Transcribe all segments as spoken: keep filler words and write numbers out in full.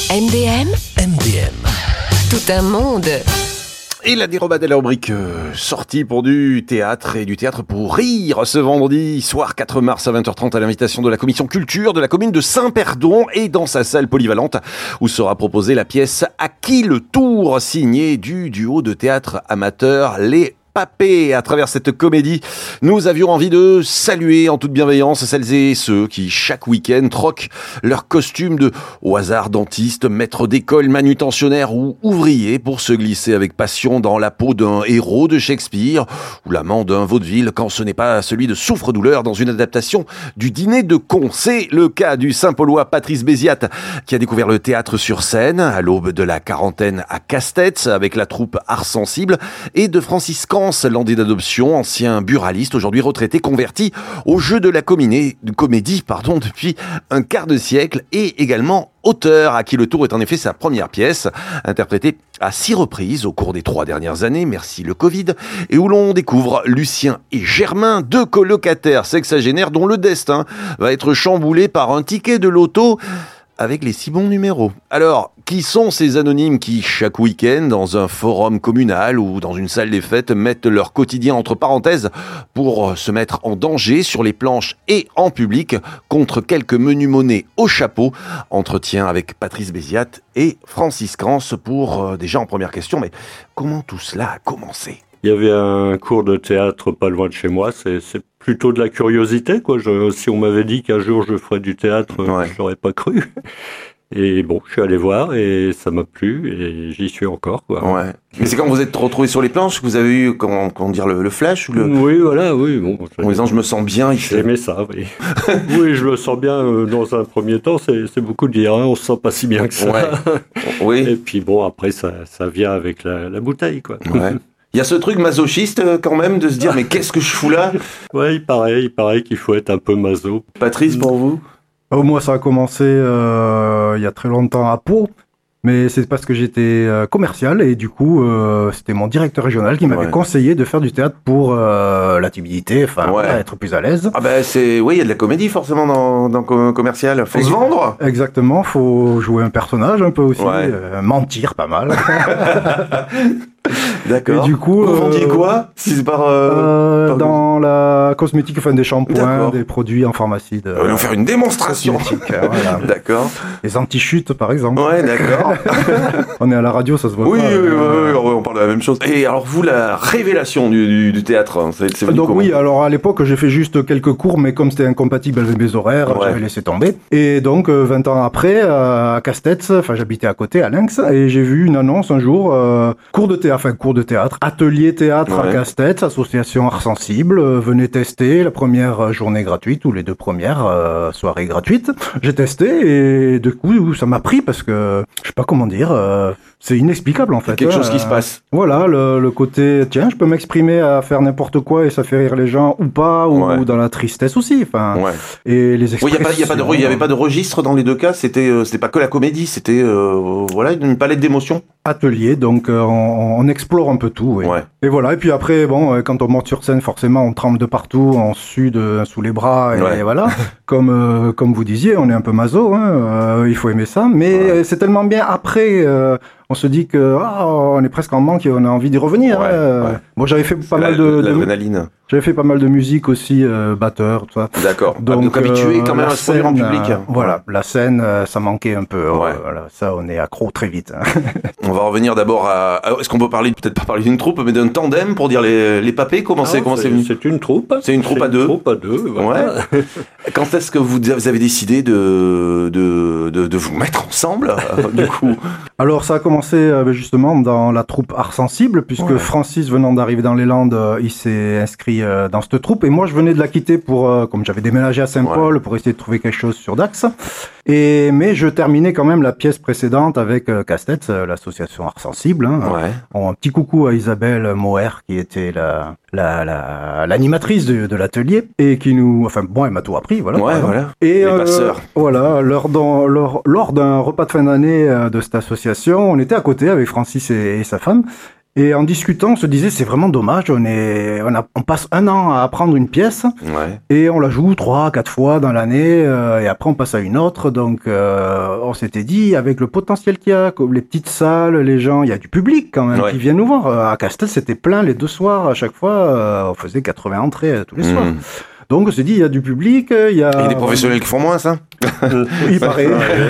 M D M, M D M. tout un monde. Et la dérobade de la rubrique euh, sortie pour du théâtre et du théâtre pour rire ce vendredi soir quatre mars à vingt heures trente à l'invitation de la commission culture de la commune de Saint-Perdon et dans sa salle polyvalente où sera proposée la pièce À qui le tour, signée du duo de théâtre amateur Les Papés. À travers cette comédie, nous avions envie de saluer en toute bienveillance celles et ceux qui, chaque week-end, troquent leur costume de, au hasard, dentiste, maître d'école, manutentionnaire ou ouvrier pour se glisser avec passion dans la peau d'un héros de Shakespeare ou l'amant d'un vaudeville quand ce n'est pas celui de Souffre-douleur dans une adaptation du Dîner de cons. C'est le cas du Saint-Paulois Patrice Béziat qui a découvert le théâtre sur scène à l'aube de la quarantaine à Castets avec la troupe Art Sensible et de Francis Cans, landé d'adoption, ancien buraliste, aujourd'hui retraité, converti au jeu de la comédie, comédie pardon, depuis un quart de siècle et également auteur, à qui le tour est en effet sa première pièce, interprétée à six reprises au cours des trois dernières années, merci le Covid, et où l'on découvre Lucien et Germain, deux colocataires sexagénaires dont le destin va être chamboulé par un ticket de loto avec les six bons numéros. Alors, qui sont ces anonymes qui, chaque week-end, dans un forum communal ou dans une salle des fêtes, mettent leur quotidien entre parenthèses pour se mettre en danger sur les planches et en public contre quelques menus monnaies au chapeau? Entretien avec Patrice Béziat et Francis Cans pour, euh, déjà en première question, mais comment tout cela a commencé? Il y avait un cours de théâtre pas loin de chez moi, c'est, c'est plutôt de la curiosité, quoi. Je, si on m'avait dit qu'un jour je ferais du théâtre, Ouais. je l'aurais pas cru. Et bon, je suis allé voir et ça m'a plu et j'y suis encore, quoi. Ouais. Mais c'est quand vous êtes retrouvé sur les planches que vous avez eu, comment, comment dire, le, le flash ou le... Oui, voilà, oui. Bon, En disant, je me sens bien ici. j'aimais ça, oui. Oui, je me sens bien euh, dans un premier temps, c'est, c'est beaucoup de dire, hein, on se sent pas si bien que ça. Ouais. Oui. Et puis bon, après, ça, ça vient avec la, la bouteille, quoi. Ouais. Il y a ce truc masochiste euh, quand même de se dire mais qu'est-ce que je fous là? Ouais, il paraît, il paraît qu'il faut être un peu maso. Patrice, pour vous? Oh, moi, ça a commencé euh, il y a très longtemps à Pau, mais c'est parce que j'étais euh, commercial et du coup, euh, c'était mon directeur régional qui m'avait Ouais. conseillé de faire du théâtre pour euh, la timidité, enfin, Ouais. voilà, être plus à l'aise. Ah ben c'est, oui, il y a de la comédie forcément dans, dans com- commercial. Faut se vendre. Exactement, faut jouer un personnage un peu aussi, Ouais. euh, mentir pas mal. D'accord. Et du coup, vous vendiez euh, quoi? Si c'est par. Euh... Euh, par- dans la cosmétique, enfin des shampoings, D'accord. des produits en pharmacie. De, On va nous faire une démonstration. cosmétique, euh, voilà. D'accord. Les anti-chutes, par exemple. Ouais, d'accord. On est à la radio, ça se voit oui, pas. oui, oui, euh, oui, oui, on parle de la même chose. Et alors vous, la révélation du, du, du théâtre, hein, c'est, c'est venu Donc comment? oui, alors à l'époque j'ai fait juste quelques cours, mais comme c'était incompatible avec mes horaires, Ouais. j'avais laissé tomber. Et donc euh, vingt ans après, euh, à Castets, enfin j'habitais à côté, à Lynx, et j'ai vu une annonce un jour, euh, cours de théâtre, enfin cours de théâtre, atelier théâtre Ouais. à Castets, association Art Sensible, euh, venez tester, la première journée gratuite ou les deux premières euh, soirées gratuites. J'ai testé et du coup ça m'a pris parce que je sais pas comment dire, euh, c'est inexplicable en fait. Quelque hein, chose qui se euh, passe. Voilà, le, le côté, tiens, je peux m'exprimer à faire n'importe quoi et ça fait rire les gens ou pas, ou, Ouais. ou dans la tristesse aussi, enfin. Ouais. Et les Oui, il y a pas, il y a pas de, re- il y avait pas de registre dans les deux cas. C'était, euh, c'était pas que la comédie. C'était, euh, voilà, une palette d'émotions. atelier, donc euh, on, on explore un peu tout, oui. Ouais. Et voilà, et puis après, bon, euh, quand on monte sur scène, forcément, on trempe de partout, on sue de, sous les bras, et, Ouais. voilà. comme euh, comme vous disiez, on est un peu maso, hein, euh, il faut aimer ça, mais Ouais. euh, c'est tellement bien après... euh, on se dit que ah, on est presque en manque et on a envie d'y revenir. Ouais, hein. ouais. Bon, j'avais fait pas La- mal de, de l'adrénaline. j'avais fait pas mal de musique aussi, euh, batteur, tout ça. D'accord. Donc, donc habitué euh, quand même la à se produire en scène, public. euh, voilà, la scène, euh, ça manquait un peu. Ouais. euh, voilà, ça, on est accro très vite. hein. On va revenir d'abord à, à- est-ce qu'on peut parler, peut-être pas parler d'une troupe, mais d'un tandem pour dire les, les papés? Comment c'est, Ah, comment c'est c'est, venu? c'est une troupe. C'est une troupe à deux. Une troupe à deux, voilà. Ouais. Quand est-ce que vous, vous avez décidé de, de, de, de vous mettre ensemble, euh, du coup? Alors, ça a commencé euh, ben, justement dans la troupe Art Sensible, puisque Ouais. Francis, venant d'arriver dans les Landes, euh, il s'est inscrit euh, dans cette troupe. Et moi, je venais de la quitter pour, euh, comme j'avais déménagé à Saint-Paul, pour essayer de trouver quelque chose sur Dax. Et mais je terminais quand même la pièce précédente avec euh, Castets, euh, l'association Art Sensible. Hein. Ouais. Bon, un petit coucou à Isabelle Moher, qui était la la la l'animatrice de, de l'atelier et qui nous, enfin bon, elle m'a tout appris, voilà. Ouais, Pardon. voilà. Et Les euh, passeurs. voilà, lors d'un lors, lors d'un repas de fin d'année euh, de cette association, on était à côté avec Francis et, et sa femme. Et en discutant, on se disait, c'est vraiment dommage, on est, on a, on passe un an à apprendre une pièce, ouais. et on la joue trois, quatre fois dans l'année, euh, et après on passe à une autre. Donc, euh, on s'était dit, avec le potentiel qu'il y a, comme les petites salles, les gens, il y a du public quand même ouais. qui vient nous voir. À Castel, c'était plein les deux soirs à chaque fois, euh, on faisait quatre-vingts entrées tous les mmh. soirs. Donc on s'est dit, il y a du public, il y a... Et des professionnels qui font moins, ça? Il paraît.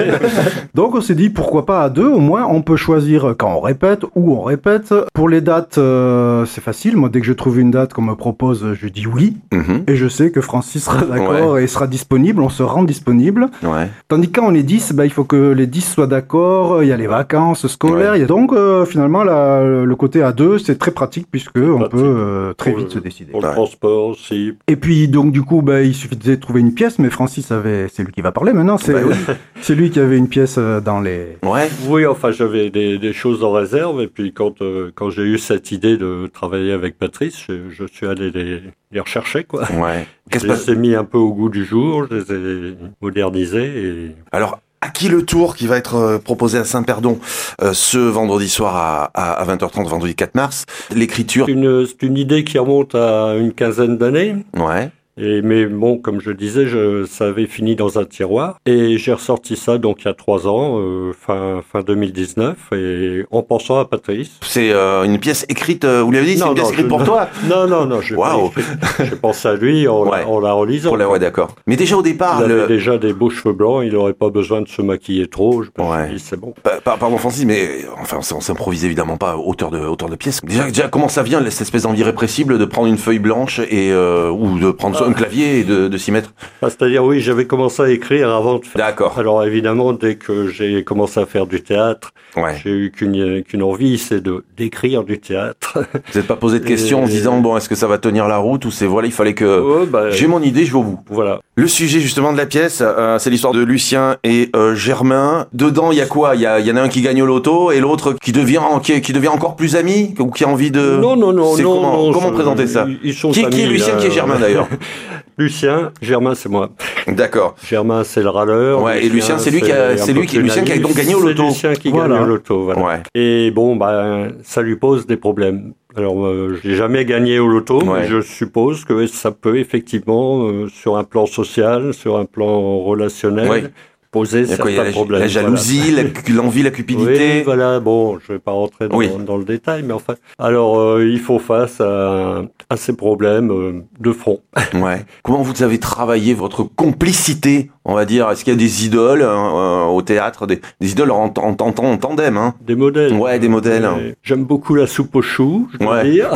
Donc on s'est dit, pourquoi pas à deux, au moins on peut choisir quand on répète, où on répète. Pour les dates, euh, c'est facile. Moi, dès que je trouve une date qu'on me propose, je dis oui. Mm-hmm. Et je sais que Francis sera d'accord ouais. et sera disponible, on se rend disponible. Ouais. Tandis que quand on est dix, bah, il faut que les dix soient d'accord, il y a les vacances scolaires. Ouais. Et donc euh, finalement, la, le côté à deux, c'est très pratique puisque pratique. on peut euh, très pour vite le, se décider. Pour le ouais. transport aussi. Et puis donc du coup, bah, il suffisait de trouver une pièce, mais Francis avait, c'est lui qui va parler maintenant, c'est, bah oui. c'est lui qui avait une pièce dans les... Ouais. Oui, enfin j'avais des, des choses en réserve, et puis quand, euh, quand j'ai eu cette idée de travailler avec Patrice, je, je suis allé les, les rechercher, quoi. Ouais. Qu'est-ce je les ai mis un peu au goût du jour, je les ai modernisés, et... Alors, à qui le tour qui va être proposé à Saint-Perdon euh, ce vendredi soir à, à, à vingt heures trente, vendredi quatre mars? L'écriture... C'est une, c'est une idée qui remonte à une quinzaine d'années. Ouais. Et, mais bon, comme je disais, je, ça avait fini dans un tiroir. Et j'ai ressorti ça donc il y a trois ans, euh, fin, fin deux mille dix-neuf, et en pensant à Patrice. C'est euh, une pièce écrite, euh, vous l'avez dit, non, c'est une pièce non, écrite je, pour toi? Non, non, non, j'ai wow. pensé à lui en, ouais. en la relisant. Pour la, ouais, d'accord. Mais déjà au départ... Il le... avait déjà des beaux cheveux blancs, il n'aurait pas besoin de se maquiller trop, je me ouais. suis dit, c'est bon. Pa- pardon Francis, mais enfin, on s'improvise évidemment pas auteur de, auteur de pièces. Déjà, déjà, comment ça vient, cette espèce d'envie répressible de prendre une feuille blanche et, euh, ou de prendre ah. un clavier et de de s'y mettre? Ah, c'est-à-dire, oui, j'avais commencé à écrire avant de faire... D'accord. Alors, évidemment, dès que j'ai commencé à faire du théâtre, ouais. j'ai eu qu'une, qu'une envie, c'est de, d'écrire du théâtre. Vous n'êtes pas posé de questions et... en se disant, bon, est-ce que ça va tenir la route, ou c'est, voilà, il fallait que... Oh, bah, j'ai mon idée, je vais au bout. Voilà. Le sujet, justement, de la pièce, euh, c'est l'histoire de Lucien et euh, Germain. Dedans, il y a quoi? Il y, a, il y en a un qui gagne au loto et l'autre qui devient, qui, qui devient encore plus ami, ou qui a envie de... Non, non, non, c'est non. Comment, non, comment je... présenter ça? Ils sont qui, amis, qui est Lucien, là... qui est Germain, d'ailleurs? Lucien, Germain, c'est moi. D'accord. Germain, c'est le râleur. Ouais, Lucien, et Lucien, c'est lui qui a, c'est lui qui, Lucien qui a donc gagné au loto. C'est Lucien qui voilà. gagne au loto, voilà. Ouais. Et bon, bah, ça lui pose des problèmes. Alors, euh, j'ai jamais gagné au loto, ouais. mais je suppose que ça peut effectivement, euh, sur un plan social, sur un plan relationnel, ouais. poser certains quoi, la, problèmes. La jalousie, voilà. la, l'envie, la cupidité. Oui, voilà, bon, je vais pas rentrer dans, oui. dans le détail, mais enfin. Alors, euh, il faut face à, à ces problèmes euh, de front. Ouais. Comment vous avez travaillé votre complicité, on va dire? Est-ce qu'il y a des idoles euh, au théâtre, des, des idoles en, en, en, en tandem, hein? Des modèles. Ouais, des modèles. Et j'aime beaucoup la soupe aux choux, je dois ouais. dire.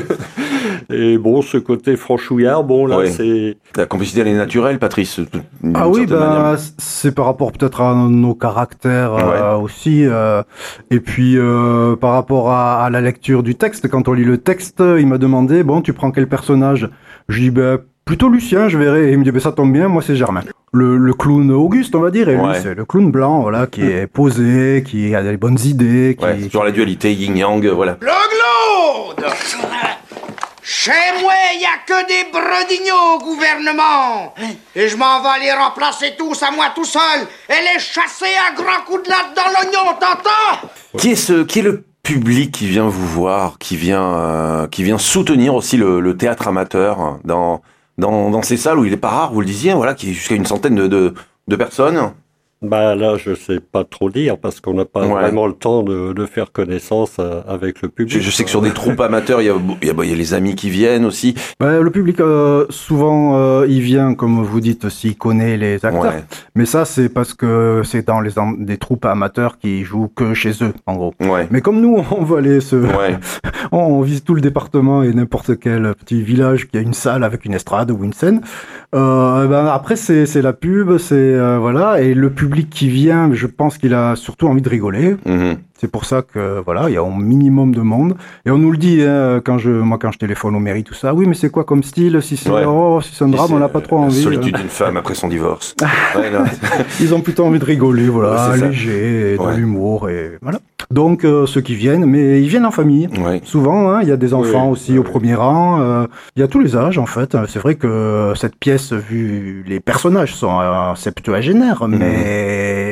Et bon, ce côté franchouillard, bon, là, oui. c'est... La complicité, elle est naturelle, Patrice? Ah oui, bah, c'est par rapport peut-être à nos caractères ouais. euh, aussi. Euh, et puis, euh, par rapport à, à la lecture du texte, quand on lit le texte, il m'a demandé, bon, tu prends quel personnage? Je dis, bah, plutôt Lucien, je verrai. Et il me dit, bah, ça tombe bien, moi, c'est Germain. Le, le clown Auguste, on va dire, et lui, ouais. c'est le clown blanc, voilà, qui est posé, qui a des bonnes idées. Qui, ouais, c'est toujours la dualité, yin-yang, voilà. Le Glaude! Chez moi, il n'y a que des bredignots au gouvernement. Et je m'en vais les remplacer tous à moi tout seul et les chasser à grands coups de latte dans l'oignon, t'entends? Qui est ce, qui est le public qui vient vous voir, qui vient, euh, qui vient soutenir aussi le, le théâtre amateur dans, dans, dans ces salles où il est pas rare, vous le disiez, voilà, qui est jusqu'à une centaine de, de, de personnes? Bah là, je sais pas trop dire parce qu'on n'a pas ouais. vraiment le temps de, de faire connaissance avec le public. Je, je sais que sur des troupes amateurs, il y a, il y a, il y a les amis qui viennent aussi. Bah, le public, euh, souvent, euh, il vient, comme vous dites, s'il connaît les acteurs. Ouais. Mais ça, c'est parce que c'est dans les des troupes amateurs qui jouent que chez eux, en gros. Ouais. Mais comme nous, on va aller se, ouais. on, on visite tout le département et n'importe quel petit village qui a une salle avec une estrade ou une scène. Euh, ben après, c'est c'est la pub, c'est euh, voilà, et le public public qui vient, je pense qu'il a surtout envie de rigoler. Mmh. C'est pour ça que voilà, il y a un minimum de monde. Et on nous le dit hein, quand je, moi quand je téléphone aux mairies tout ça. Oui, mais c'est quoi comme style? Si c'est, ouais. oh, si c'est un drame, on n'a pas trop envie. La solitude d'une femme après son divorce. ouais, ils ont plutôt envie de rigoler, voilà, ouais, léger, et de ouais. l'humour et voilà. Donc euh, ceux qui viennent, mais ils viennent en famille. Ouais. Souvent, hein, il y a des enfants oui, aussi oui. au premier rang. Euh, il y a tous les âges en fait. C'est vrai que cette pièce, vu les personnages sont euh, septuagénaires, mmh. mais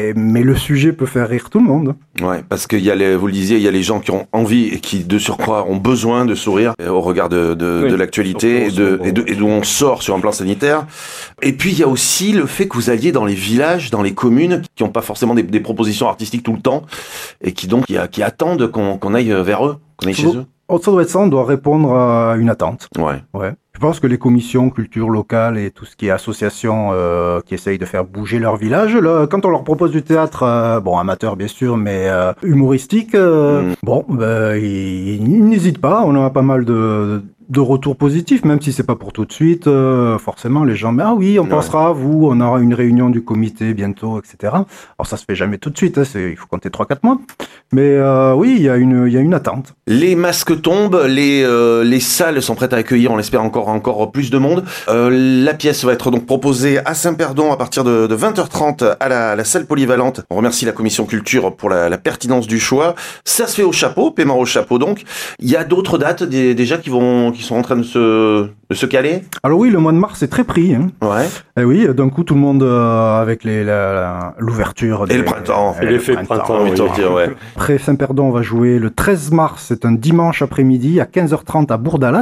Et, mais le sujet peut faire rire tout le monde. Ouais, parce qu'il y a les, vous le disiez, il y a les gens qui ont envie et qui, de surcroît, ont besoin de sourire au regard de, de, oui, de l'actualité et, de, et, de, et d'où on sort sur un plan sanitaire. Et puis, il y a aussi le fait que vous alliez dans les villages, dans les communes, qui n'ont pas forcément des, des propositions artistiques tout le temps et qui donc, qui, qui attendent qu'on, qu'on aille vers eux, qu'on aille chez eux. Ça doit être ça, on doit répondre à une attente. Ouais. Ouais. Je pense que les commissions culture locale et tout ce qui est association euh, qui essayent de faire bouger leur village, là, quand on leur propose du théâtre, euh, bon amateur bien sûr, mais euh, humoristique, euh, mm. bon, ben, ils, ils n'hésitent pas. On a pas mal de de retours positifs, même si c'est pas pour tout de suite. Euh, forcément, les gens, mais ah oui, on ouais. pensera à vous, on aura une réunion du comité bientôt, et cetera. Alors ça se fait jamais tout de suite, hein, c'est, il faut compter trois quatre mois. Mais euh, oui, il y a une, il y a une attente. Les masques tombent, les euh, les salles sont prêtes à accueillir, on l'espère encore encore plus de monde. Euh, la pièce va être donc proposée à Saint-Perdon à partir de, de vingt heures trente à la, à la salle polyvalente. On remercie la commission culture pour la, la pertinence du choix. Ça se fait au chapeau, paiement au chapeau donc. Il y a d'autres dates des, déjà qui vont qui sont en train de se, de se caler. Alors oui, le mois de mars est très pris. Hein. Ouais. Et oui, d'un coup tout le monde euh, avec les, la, la, l'ouverture. Des, et le printemps. Et l'effet printemps. printemps oui. Oui. Dire, ouais. Après Saint-Perdon, on va jouer le treize mars, c'est un dimanche après-midi à quinze heures trente à Bourdalat.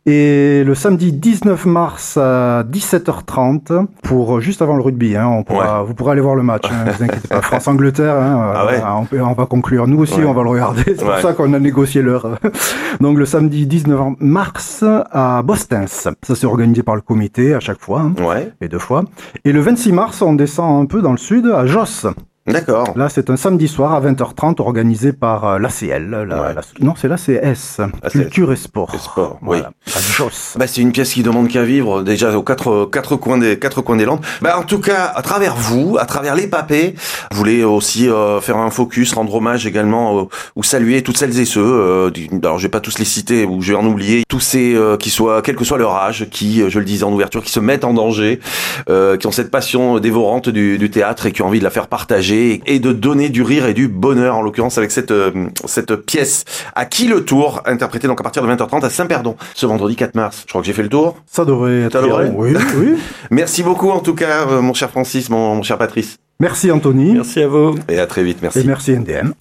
Et le samedi dix-neuf mars à dix-sept heures trente pour juste avant le rugby, hein, on pourra, ouais. vous pourrez aller voir le match. Hein, ne vous inquiétez pas. France-Angleterre, hein, ah ouais. on, on va conclure. Nous aussi, ouais. on va le regarder. C'est pour ouais. ça qu'on a négocié l'heure. Donc le samedi dix-neuf mars à Bostens. Ça c'est organisé par le comité à chaque fois, hein, ouais. et deux fois. Et le vingt-six mars, on descend un peu dans le sud à Josse. D'accord. Là, c'est un samedi soir à vingt heures trente organisé par l'A C L. La, ouais. la, non, c'est l'A C S. Ah, Culture et Sport. Et sport, voilà. Oui. À Josse. Bah, c'est une pièce qui demande qu'à vivre déjà aux quatre, quatre coins des, quatre coins des Landes. Bah, en tout cas, à travers vous, à travers les papés, vous voulez aussi euh, faire un focus, rendre hommage également euh, ou saluer toutes celles et ceux. Euh, alors, je vais pas tous les citer ou je vais en oublier. Tous ces euh, qui soient, quel que soit leur âge, qui, je le disais en ouverture, qui se mettent en danger, euh, qui ont cette passion dévorante du, du théâtre et qui ont envie de la faire partager et de donner du rire et du bonheur, en l'occurrence avec cette euh, cette pièce À qui le tour, interprétée donc à partir de vingt heures trente à Saint-Perdon, ce vendredi quatre mars. Je crois que j'ai fait le tour. Ça devrait être. Ça devrait. Oui, oui. Merci beaucoup en tout cas, euh, mon cher Francis, mon, mon cher Patrice. Merci Anthony. Merci à vous. Et à très vite, merci. Et merci N D M.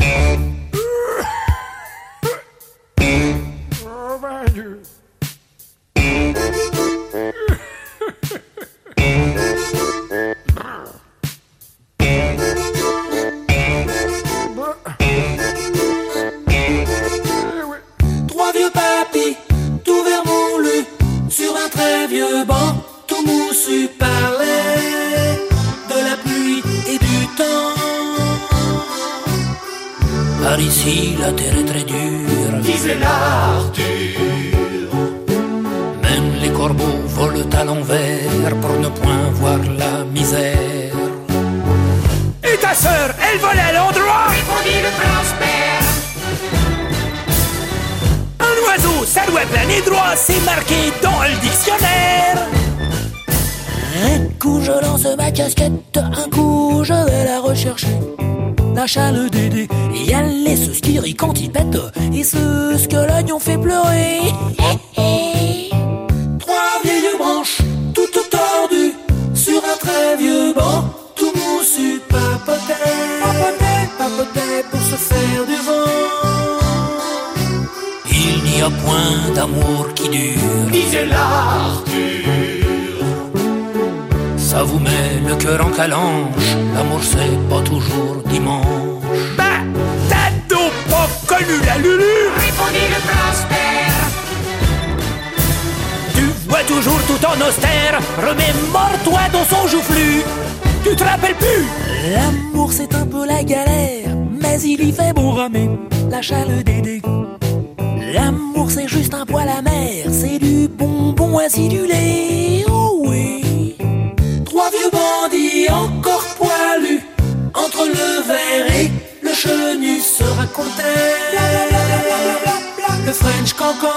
Vieux banc, tout moussu parlait de la pluie et du temps. Par ici la terre est très dure, disait l'Arthur. Même les corbeaux volent à l'envers pour ne point voir la misère. Et ta sœur, elle vole à l'endroit, répondit le Prosper. Un oiseau, ça doit planer droit, c'est marqué dans le dictionnaire. Un coup je lance ma casquette, un coup je vais la rechercher. La chale Dédé, et elle laisse ce qui rit quand il pète, et ce ce que l'oignon fait pleurer. Trois vieilles branches, toutes tordues, sur un très vieux banc, tout moussu, papotait, papotait, papotait pour se faire du vent. Il n'y a point d'amour qui dure, disait l'Arthur. Ça vous met le cœur en calanche, l'amour c'est pas toujours dimanche. Bah, t'as donc pas connu la Lulu, répondit le Prosper. Tu vois toujours tout en austère, remémore-toi dans son joufflu. Tu te rappelles plus? L'amour c'est un peu la galère, mais il y fait bon ramer la chale Dédé. L'amour c'est juste un poil amer, c'est du bonbon acidulé, oh oui. Trois vieux bandits encore poilus, entre le verre et le chenu se racontaient le French cancan.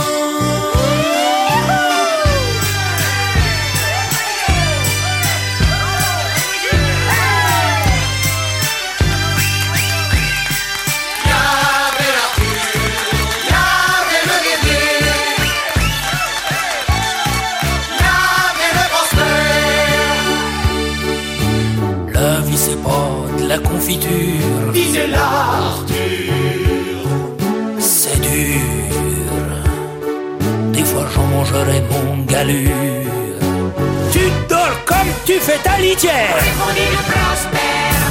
disait l'Arthur. C'est dur, des fois j'en mangerai mon galure. Tu dors comme tu fais ta litière, répondit le Prosper.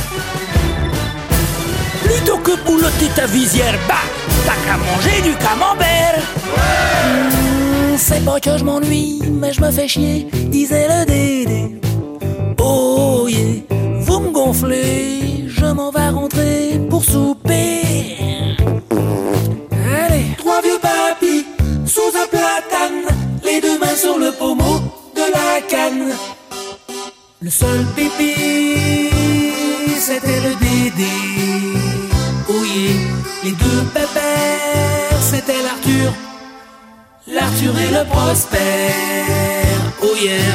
Plutôt que boulotter ta visière, bah, t'as qu'à manger du camembert. Mmh, c'est pas que je m'ennuie, mais je me fais chier, disait le Dédé. Oh yeah, vous me gonflez, je m'en vais rentrer pour souper. Allez, trois vieux papis sous un platane, les deux mains sur le pommeau de la canne. Le seul pipi, c'était le Dédé. Oh yeah, les deux pépères, c'était l'Arthur, l'Arthur et le Prosper. Oh yeah.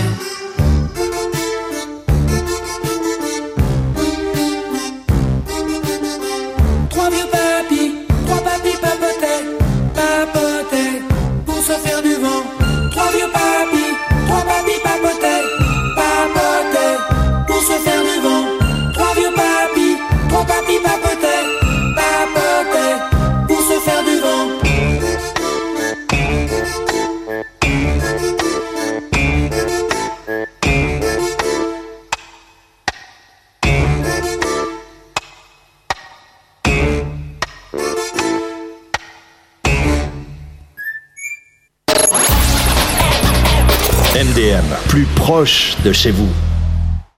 Trois vieux papis, trois papis papotaient, papotaient pour se faire du vent. Trois vieux papis, trois papis papotaient, papotaient pour se faire du vent. Trois vieux papis, trois papis papotaient, papotaient pour se faire du vent. M D M, plus proche de chez vous.